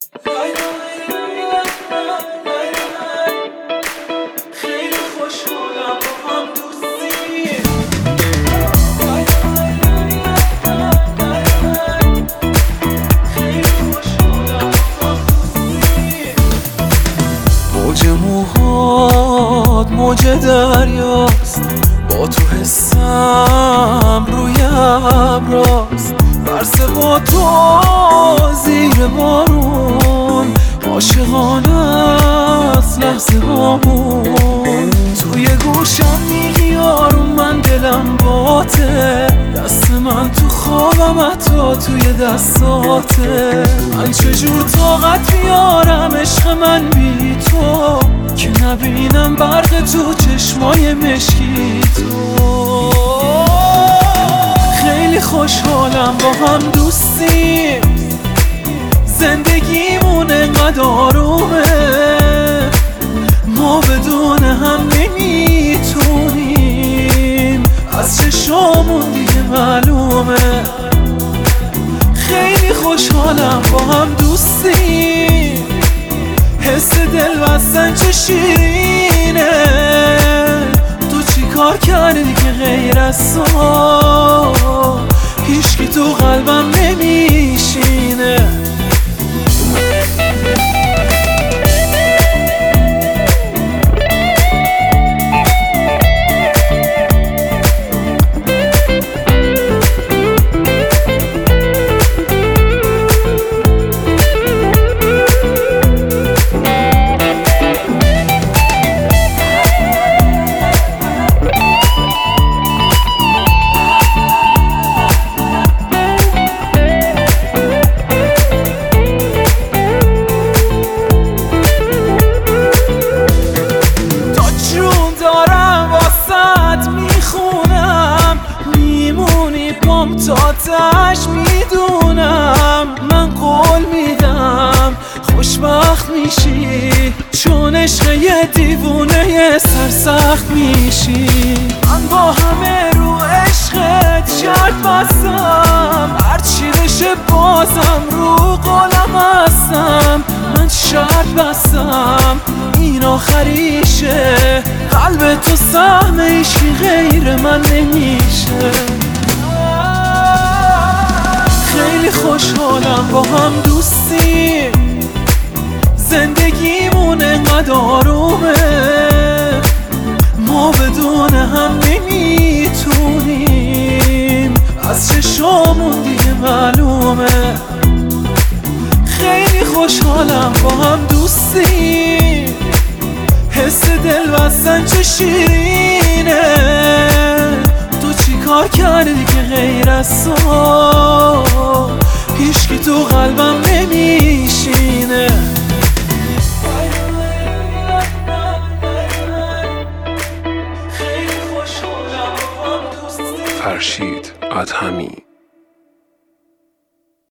خیلی خوشحالم با هم دوستی. خیلی خوشحالم با هم دوستی. موج موهات موج دریاست، با تو حسم روی ابراست. برس با تو زیر بارون، عاشقانه است لحظه بامون. توی گوشم میگی آروم، من دلم باته، دست من تو خوابم حتی توی دستاته. من چجور طاقت بیارم عشق من بی تو، که نبینم برق تو چشمای مشکی تو. خیلی خوشحالم با هم دوستیم، زندگیمون انقدر آرومه، ما بدون هم نمیتونیم، از چشامون دیگه معلومه. خیلی خوشحالم با هم دوستیم، حس دل بستن چه شیرینه. تو چی کار کردی که غیر از تو هیچکی تو قلبم نمیشینه. تاتش میدونم، من قول میدم خوشبخت میشی، چون عشق یه دیوونه سرسخت میشی. من با همه رو عشقت شرط بستم، هرچی بشه بازم رو قولم هستم. من شرط بستم این آخریشه، قلب تو سهم عشقی غیر من نمیشه. خیلی خوشحالم با هم دوستیم، زندگیمون انقدر آرومه، ما بدون هم نمیتونیم، از چشامون دیگه معلومه. خیلی خوشحالم با هم دوستیم، حس دل بستن چه شیرینه. تو چی کار کردی که غیر از تو هیچکی تو قلبم نمیشینه. فرشید ادهمی